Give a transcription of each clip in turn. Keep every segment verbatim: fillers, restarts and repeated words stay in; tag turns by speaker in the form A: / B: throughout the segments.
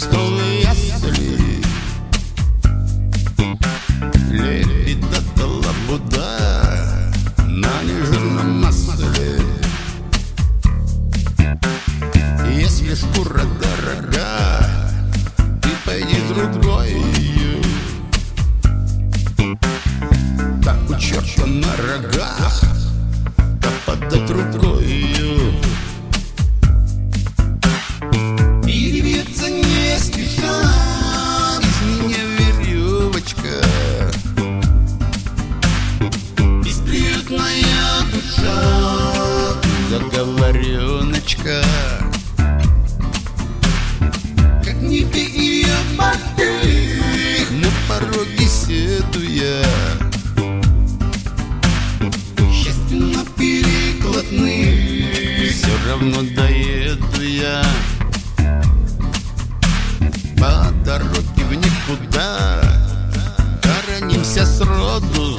A: стол и ясли, лепидата лабуда на нежирном масле. Если шкура дорога, ты пойди другой. Так у черта на рогах, да подать рукой. Перевьется не спеша из меня веревочка, бесприютная душа, заговореночка. Как не беги ее борты, на пороге седуя, счастьенно переглотны, все равно доеду я по дороге в никуда. Хоронимся сроду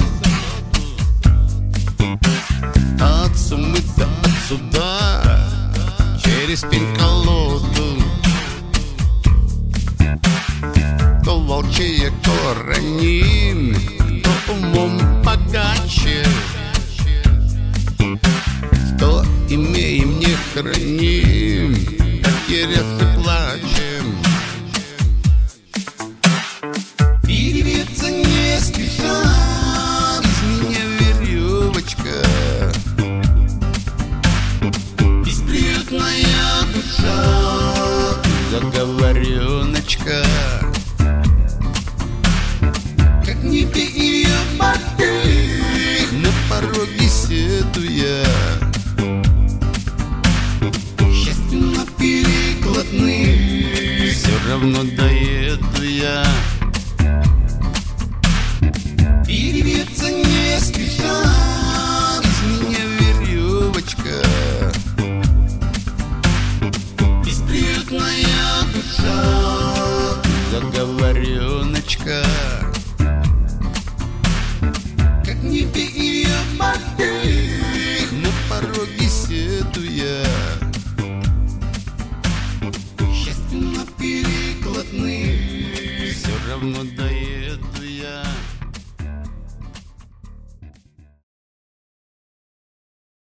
A: от сумы до отсюда, через пень-колоду. Кто волчье, кто раним, кто умом богаче, кто имеем не храним, потеряв и плачем. Перевьется не спеша из меня веревочка, бесприютная душа, заговореночка.